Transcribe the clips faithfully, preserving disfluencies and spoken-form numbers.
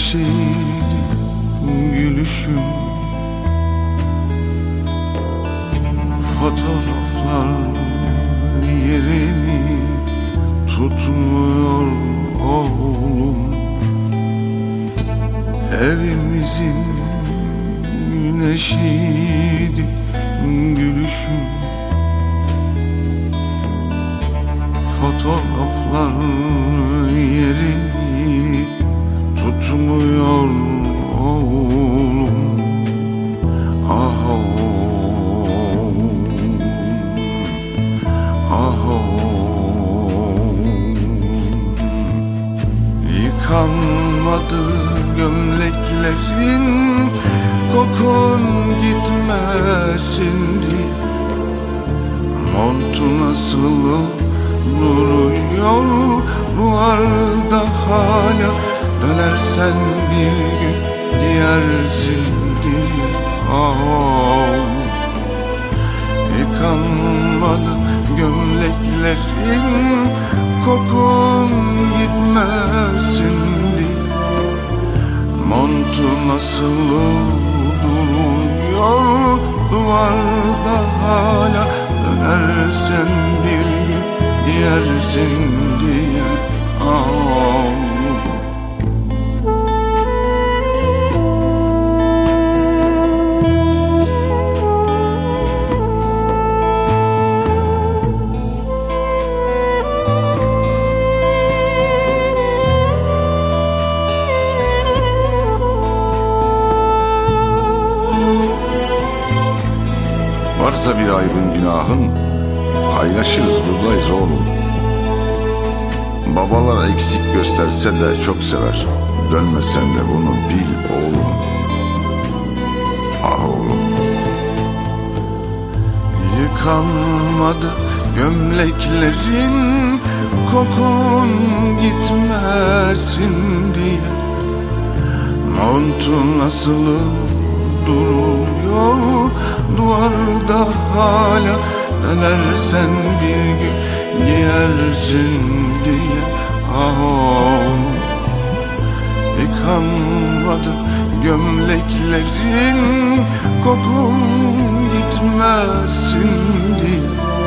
neşeydi gülüşün. Fotoğraflar yerini tutmuyor oğlum. Evimizin güneşiydi gülüşün. Fotoğraflar yerini tutmuyor oğlum. Ah oğlum, ah oğlum. Yıkanmadı gömleklerin, kokun gitmesin diye. Montun asılı duruyor duvarda hala, dönersen bir gün giyersin diye. Ah, yıkanmadı gömleklerin, kokun gitmesin diye. Montun asılı duruyor duvarda hala, dönersen bir gün giyersin diye. Ah, varsa bir aybın günahın, paylaşırız, buradayız oğlum. Babalar eksik gösterse de çok sever, dönmesen de bunu bil oğlum. Ah oğlum. Yıkanmadı gömleklerin, kokun gitmesin diye. Montun asılı duruyor duvarda hala, dönersen bir gün giyersin diye. Ah oğlum. Yıkanmadı gömleklerin, kokun gitmesin diye.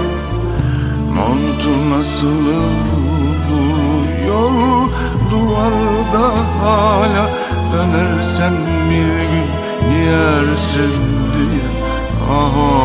Montun asılı duruyor duvarda hala, dönersen bir gün giyersin diye. Ah